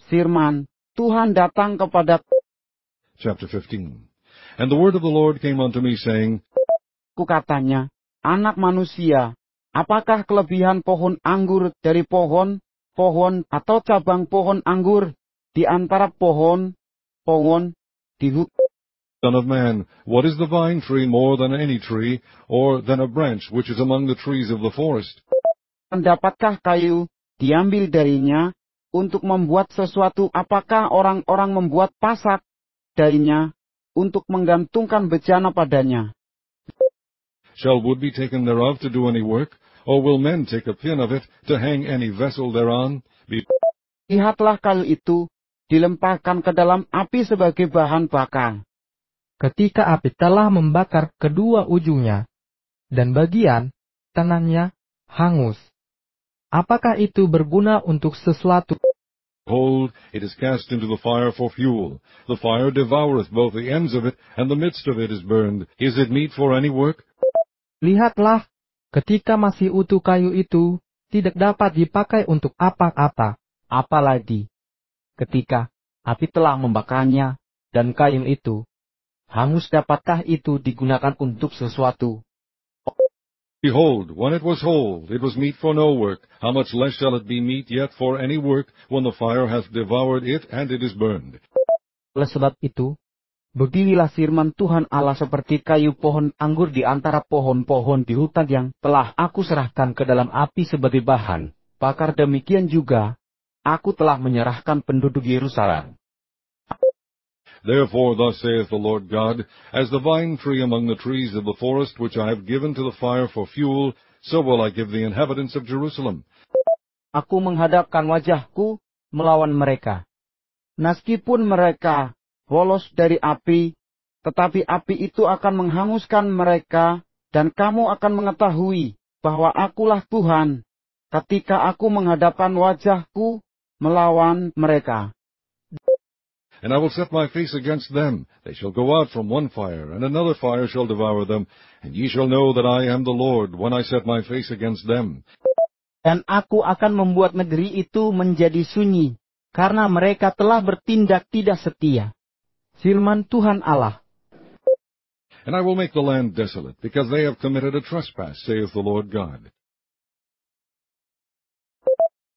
firman Tuhan datang kepada Chapter 15. And the word of the Lord came unto me, saying, ku katanya, anak manusia, apakah kelebihan pohon anggur dari pohon atau cabang pohon anggur di antara pohon di hutan? Son of man, what is the vine tree more than any tree, or than a branch which is among the trees of the forest? Dapatkah kayu diambil darinya untuk membuat sesuatu? Apakah orang-orang membuat pasak darinya untuk menggantungkan bejana padanya? Shall wood be taken thereof to do any work, or will men take a pin of it to hang any vessel thereon? Lihatlah kayu itu dilemparkan ke dalam api sebagai bahan bakar. Ketika api telah membakar kedua ujungnya, dan bagian tenannya hangus, apakah itu berguna untuk sesuatu? Behold, it is cast into the fire for fuel. The fire devoureth both the ends of it, and the midst of it is burned. Is it meet for any work? Lihatlah, ketika masih utuh kayu itu tidak dapat dipakai untuk apa-apa, apalagi ketika api telah membakarnya dan kayu itu hangus, dapatkah itu digunakan untuk sesuatu? Behold, when it was whole, it was meet for no work. How much less shall it be meet yet for any work, when the fire hath devoured it, and it is burned? Oleh sebab itu, beginilah firman Tuhan Allah seperti kayu pohon anggur di antara pohon-pohon di hutan yang telah aku serahkan ke dalam api sebagai bahan bakar, demikian juga aku telah menyerahkan penduduk Yerusalem. Therefore thus saith the Lord God, as the vine tree among the trees of the forest, which I have given to the fire for fuel, so will I give the inhabitants of Jerusalem. Aku menghadapkan wajahku melawan mereka. Meskipun mereka lolos dari api, tetapi api itu akan menghanguskan mereka, dan kamu akan mengetahui bahwa akulah Tuhan, ketika aku menghadapkan wajahku melawan mereka. And I will set my face against them. They shall go out from one fire, and another fire shall devour them. And ye shall know that I am the Lord, when I set my face against them. Dan aku akan membuat negeri itu menjadi sunyi, karena mereka telah bertindak tidak setia. Firman Tuhan Allah. And I will make the land desolate, because they have committed a trespass, saith the Lord God.